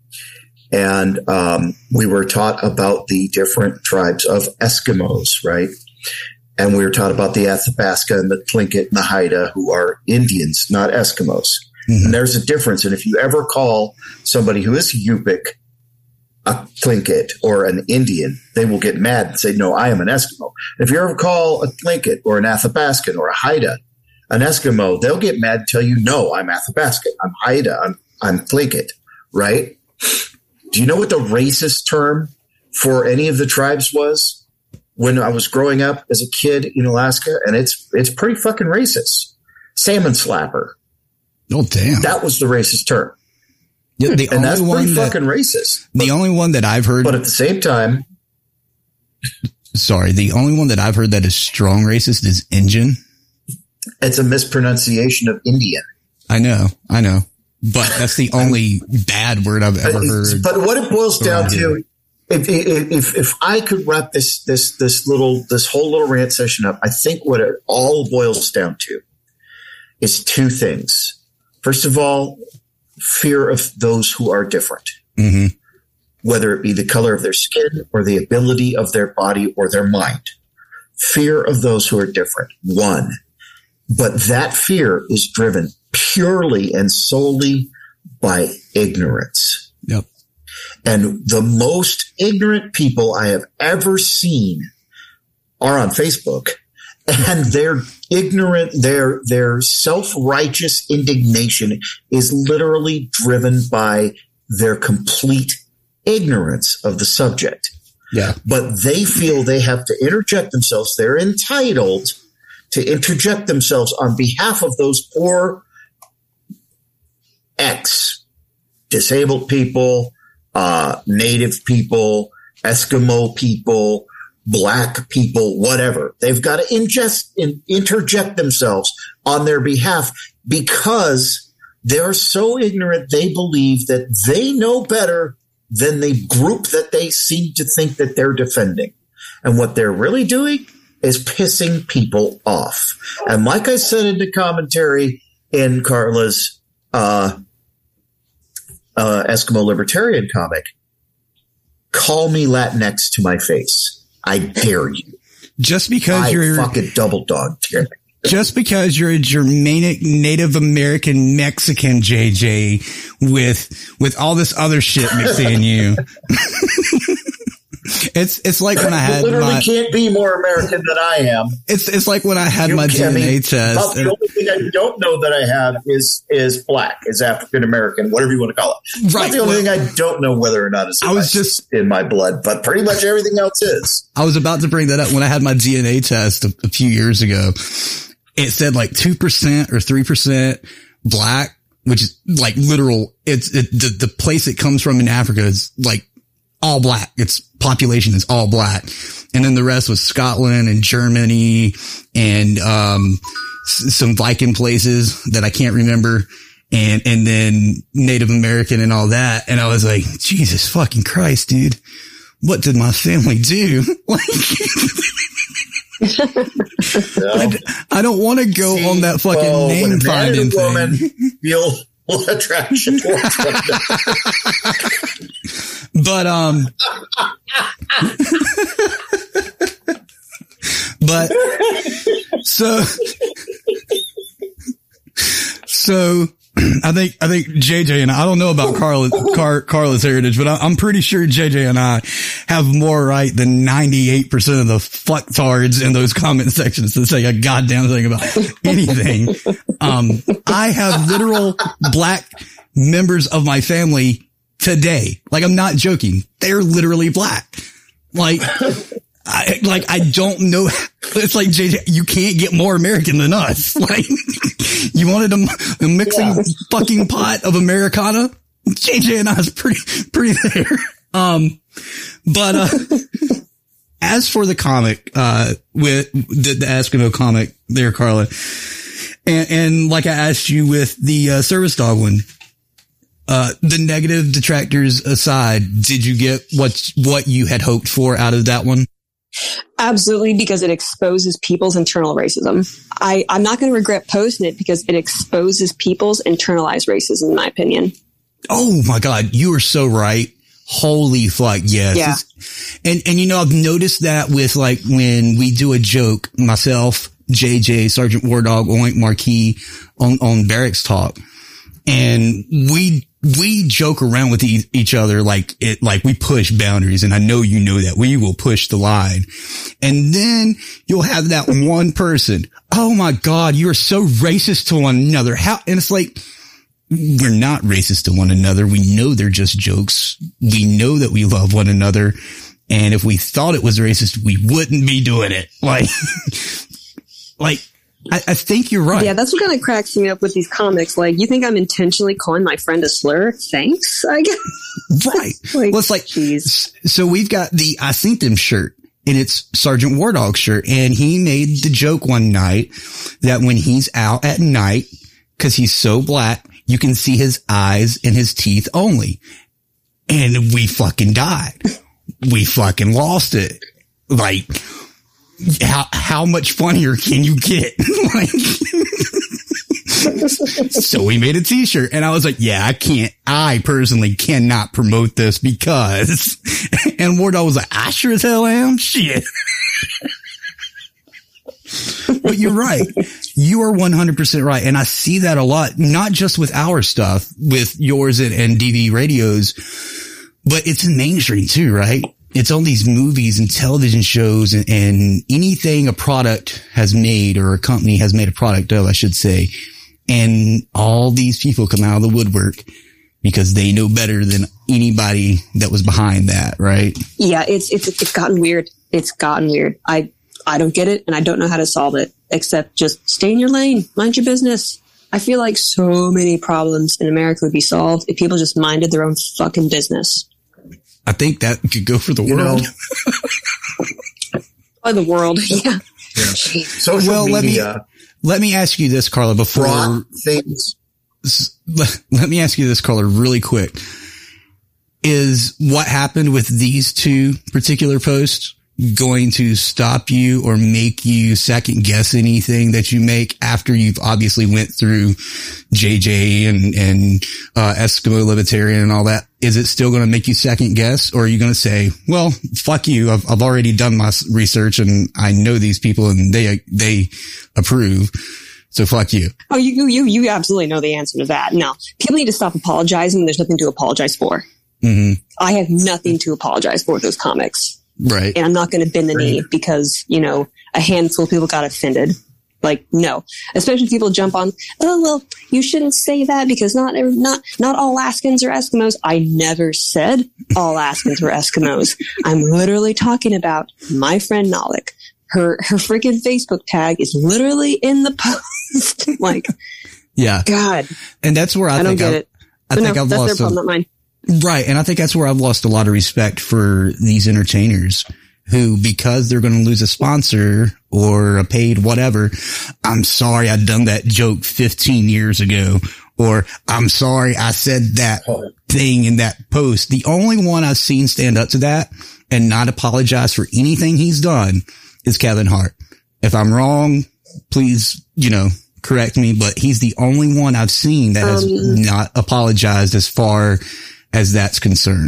and um, we were taught about the different tribes of Eskimos, right? And we were taught about the Athabasca and the Tlingit and the Haida, who are Indians, not Eskimos. Mm-hmm. And there's a difference. And if you ever call somebody who is Yupik a Tlingit or an Indian, they will get mad and say, no, I am an Eskimo. If you ever call a Tlingit or an Athabascan or a Haida an Eskimo, they'll get mad and tell you, no, I'm Athabascan, I'm Haida, I'm, I'm Tlingit, right? Do you know what the racist term for any of the tribes was when I was growing up as a kid in Alaska? And it's, it's pretty fucking racist. Salmon slapper. Oh, damn. That was the racist term. Yeah, the and only that's pretty one that, fucking racist. The but, only one that I've heard. But at the same time. Sorry, the only one that I've heard that is strong racist is Injun. It's a mispronunciation of Indian. I know, I know. But that's the only bad word I've ever heard. But what it boils down to, if, if, if I could wrap this, this, this little, this whole little rant session up, I think what it all boils down to is two things. First of all, fear of those who are different, mm-hmm. whether it be the color of their skin or the ability of their body or their mind. Fear of those who are different. One. But that fear is driven purely and solely by ignorance. Yep. And the most ignorant people I have ever seen are on Facebook, and their ignorant, their, their self-righteous indignation is literally driven by their complete ignorance of the subject. Yeah. But they feel they have to interject themselves. They're entitled to interject themselves on behalf of those poor X, disabled people, uh, native people, Eskimo people, black people, whatever. They've got to ingest and interject themselves on their behalf because they're so ignorant they believe that they know better than the group that they seem to think that they're defending. And what they're really doing is pissing people off. And like I said in the commentary in Carla's uh, uh, Eskimo Libertarian comic, call me Latinx to my face. I dare you. Just because I you're fucking double dog dare. Just because you're a Germanic Native American Mexican J J with with all this other shit mixed in you. It's it's like when I had you literally my, can't be more American than I am. It's it's like when I had you my D N A I mean, test. About the only thing I don't know that I have is is black, is African American, whatever you want to call it. Right. That's the only well, thing I don't know whether or not is. I was just in my blood, but pretty much everything else is. I was about to bring that up when I had my D N A test a, a few years ago. It said like two percent or three percent black, which is like literal. It's it, the the place it comes from in Africa is like all black. Its population is all black. And then the rest was Scotland and Germany and, um, s- some Viking places that I can't remember. And, and then Native American and all that. And I was like, Jesus fucking Christ, dude. What did my family do? Like, I, d- I don't want to go See, on that fucking well, name finding thing. Woman feel attraction towards But, um, But so, so I think, I think J J and I, I don't know about Carla, Car, Carla's heritage, but I, I'm pretty sure J J and I have more right than ninety-eight percent of the fucktards in those comment sections to say a goddamn thing about anything. Um, I have literal black members of my family today. Like, I'm not joking. They're literally black. Like, I, like, I don't know. It's like, J J, you can't get more American than us. Like, you wanted a, a mixing yeah. fucking pot of Americana? J J and I is pretty, pretty there. Um, but, uh, as for the comic, uh, with the, the Eskimo comic there, Carla, and, and like I asked you with the, uh, Service Dog one, uh, the negative detractors aside, did you get what, what you had hoped for out of that one? Absolutely, because it exposes people's internal racism. I, I'm not going to regret posting it because it exposes people's internalized racism, in my opinion. Oh my God, you are so right. Holy fuck, yes. Yeah. And, and you know, I've noticed that with like when we do a joke, myself, J J, Sergeant War Dog, Oink Marquis on, on Barracks Talk. And we, we joke around with e- each other like it, like we push boundaries. And I know you know that we will push the line. And then you'll have that one person. Oh my God, you are so racist to one another. How? And it's like, we're not racist to one another. We know they're just jokes. We know that we love one another. And if we thought it was racist, we wouldn't be doing it. Like, like, I, I think you're right. Yeah, that's what kind of cracks me up with these comics. Like, you think I'm intentionally calling my friend a slur? Thanks, I guess. Right. Like, well, it's like, geez. So we've got the I Seen Them shirt, and it's Sergeant War Dog shirt. And he made the joke one night that when he's out at night, because he's so black, you can see his eyes and his teeth only. And we fucking died. We fucking lost it. Like, how, how much funnier can you get? Like, so we made a t-shirt and I was like, yeah, I can't, I personally cannot promote this because, and War Dog was like, I sure as hell am. Shit. But you're right. You are one hundred percent right. And I see that a lot, not just with our stuff, with yours and, and D V radios, but it's in mainstream too, right? It's on these movies and television shows and, and anything a product has made or a company has made a product of, I should say. And all these people come out of the woodwork because they know better than anybody that was behind that, right? Yeah, it's, it's, it's gotten weird. It's gotten weird. I, I don't get it and I don't know how to solve it except just stay in your lane, mind your business. I feel like so many problems in America would be solved if people just minded their own fucking business. I think that could go for the you world. By the world, yeah. yeah. Social well, media. Let me, let me ask you this, Carla, before things. Let, let me ask you this, Carla, really quick. Is what happened with these two particular posts going to stop you or make you second guess anything that you make after you've obviously went through J J and, and, uh, Eskimo Libertarian and all that? Is it still going to make you second guess, or are you going to say, well, fuck you. I've, I've already done my research and I know these people and they, they approve. So fuck you. Oh, you, you, you absolutely know the answer to that. No, people need to stop apologizing. There's nothing to apologize for. Mm-hmm. I have nothing to apologize for with those comics. Right. And I'm not going to bend the knee because, you know, a handful of people got offended. Like, no, especially people jump on, oh, well, you shouldn't say that because not, not, not all Alaskans are Eskimos. I never said all Alaskans were Eskimos. I'm literally talking about my friend Nalik. Her, her freaking Facebook tag is literally in the post. Like, yeah, God. And that's where I, I think don't get I, it. I but think no, I've that's lost their problem, a, not mine. Right. And I think that's where I've lost a lot of respect for these entertainers who, because they're going to lose a sponsor or a paid whatever, I'm sorry I done that joke fifteen years ago, or I'm sorry I said that thing in that post. The only one I've seen stand up to that and not apologize for anything he's done is Kevin Hart. If I'm wrong, please, you know, correct me, but he's the only one I've seen that has um, not apologized as far as that's concerned.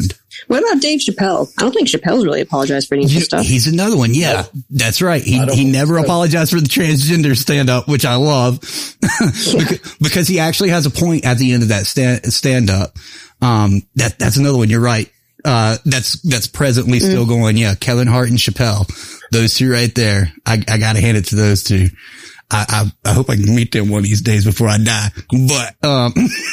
What about Dave Chappelle? I don't think Chappelle's really apologized for any of this stuff. He's another one. Yeah, no, that's right. He he never apologized for the transgender stand up, which I love yeah. because he actually has a point at the end of that stand, stand up. Um, that, that's another one. You're right. Uh, that's, that's presently mm. still going. Yeah. Kevin Hart and Chappelle. Those two right there. I, I gotta hand it to those two. I, I, I hope I can meet them one of these days before I die. But, um,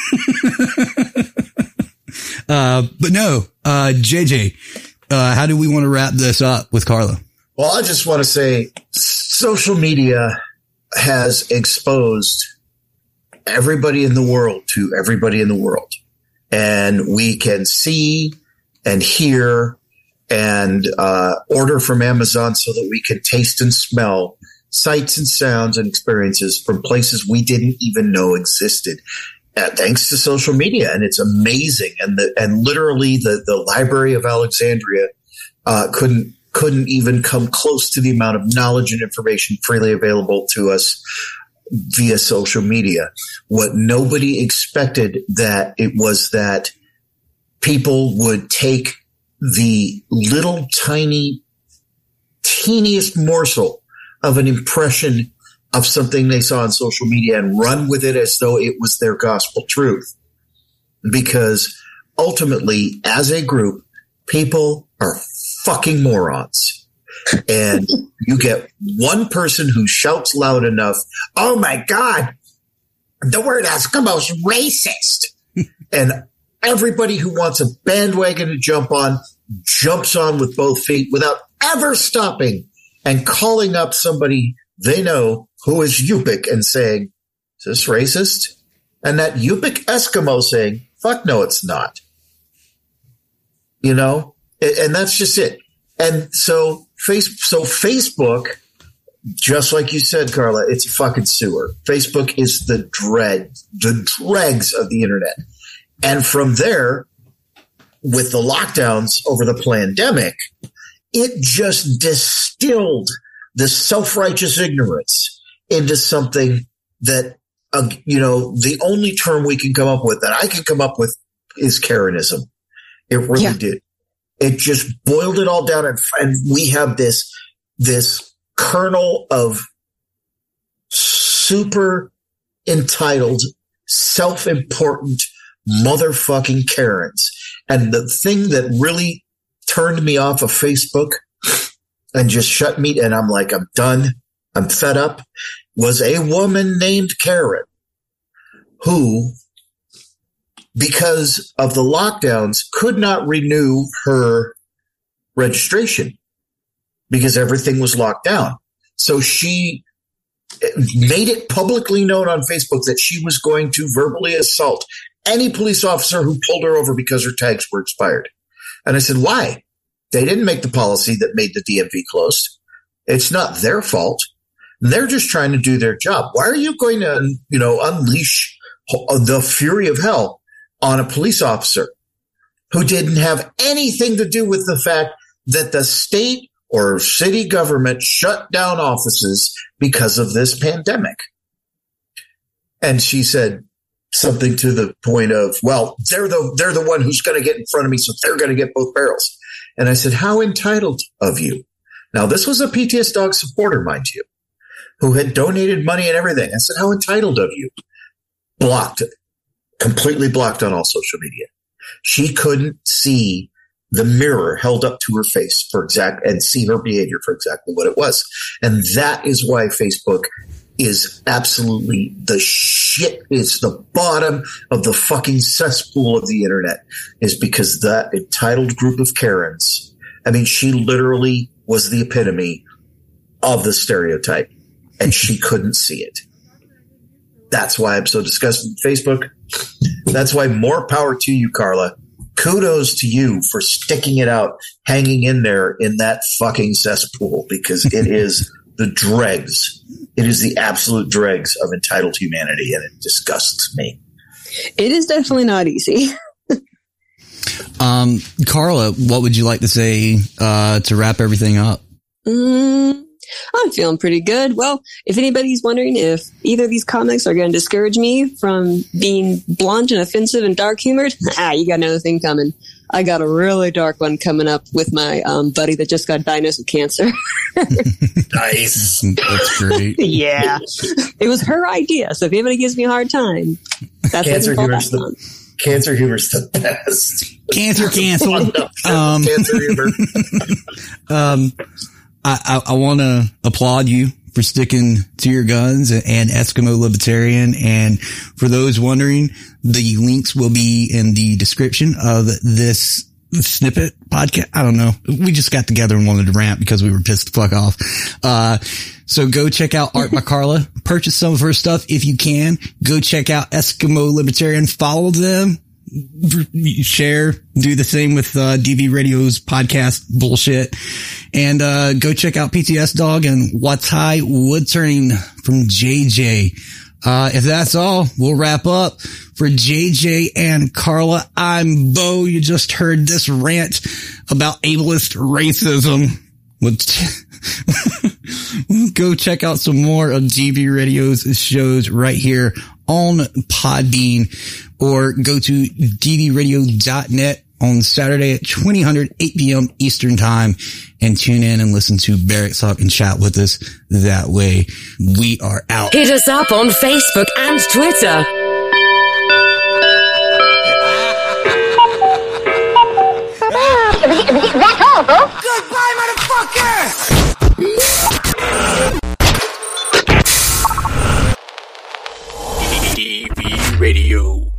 uh, but no, uh, J J, uh, how do we want to wrap this up with Carla? Well, I just want to say social media has exposed everybody in the world to everybody in the world. And we can see and hear and, uh, order from Amazon so that we can taste and smell sights and sounds and experiences from places we didn't even know existed. Uh, thanks to social media. And it's amazing. And the, and literally the, the Library of Alexandria, uh, couldn't, couldn't even come close to the amount of knowledge and information freely available to us via social media. What nobody expected that it was that people would take the little tiny, teeniest morsel of an impression of something they saw on social media and run with it as though it was their gospel truth. Because ultimately, as a group, people are fucking morons. And you get one person who shouts loud enough, "Oh my God, the word Eskimo's racist." And everybody who wants a bandwagon to jump on, jumps on with both feet without ever stopping and calling up somebody they know who is Yupik and saying, "Is this racist?" And that Yupik Eskimo saying, "Fuck no, it's not." You know, and that's just it. And so face, so Facebook, just like you said, Carla, it's a fucking sewer. Facebook is the dread, the dregs of the internet. And from there, with the lockdowns over the pandemic, it just distilled the self-righteous ignorance into something that, uh, you know, the only term we can come up with, that I can come up with, is Karenism. It really yeah. did. It just boiled it all down, and, and we have this, this kernel of super entitled, self-important motherfucking Karens. And the thing that really turned me off of Facebook and just shut me, and I'm like, I'm done, I'm fed up, was a woman named Karen who, because of the lockdowns, could not renew her registration because everything was locked down. So she made it publicly known on Facebook that she was going to verbally assault any police officer who pulled her over because her tags were expired. And I said, why? They didn't make the policy that made the D M V closed. It's not their fault. They're just trying to do their job. Why are you going to, you know, unleash the fury of hell on a police officer who didn't have anything to do with the fact that the state or city government shut down offices because of this pandemic? And she said something to the point of, well, they're the, they're the one who's going to get in front of me, so they're going to get both barrels. And I said, how entitled of you. Now, this was a P T S Dog supporter, mind you, who had donated money and everything. I said, how entitled of you. Blocked, completely blocked on all social media. She couldn't see the mirror held up to her face for exact and see her behavior for exactly what it was. And that is why Facebook is absolutely the shit. It's the bottom of the fucking cesspool of the internet, is because that entitled group of Karens, I mean, she literally was the epitome of the stereotype, and she couldn't see it. That's why I'm so disgusted with Facebook. That's why more power to you, Carla. Kudos to you for sticking it out, hanging in there in that fucking cesspool, because it is the dregs. It is the absolute dregs of entitled humanity, and it disgusts me. It is definitely not easy. um, Carla, what would you like to say uh, to wrap everything up? Mm, I'm feeling pretty good. Well, if anybody's wondering if either of these comics are going to discourage me from being blunt and offensive and dark humored, ah, you got another thing coming. I got a really dark one coming up with my um, buddy that just got diagnosed with cancer. Nice. That's great. Yeah. It was her idea. So if anybody gives me a hard time, that's Cancer what humor's the, cancer humor's the best. Cancer canceled. um, Cancer humor. um, I, I, I want to applaud you for sticking to your guns and Eskimo Libertarian. And for those wondering, the links will be in the description of this snippet podcast. I don't know. We just got together and wanted to rant because we were pissed the fuck off. Uh, so go check out Art by Carla. Purchase some of her stuff if you can. Go check out Eskimo Libertarian. Follow them. Share, do the same with uh, D V Radio's podcast bullshit, and uh go check out P T S Dog and Watai Wood Turning from J J. Uh if that's all, we'll wrap up. For J J and Carla, I'm Bo. You just heard this rant about ableist racism. Go check out some more of D V Radio's shows right here on Podbean, or go to d v radio dot net on Saturday at twenty hundred, eight p.m. Eastern time, and tune in and listen to Barrett talk and chat with us that way. We are out. Hit us up on Facebook and Twitter. That's all, folks. Goodbye, motherfucker! D V Radio.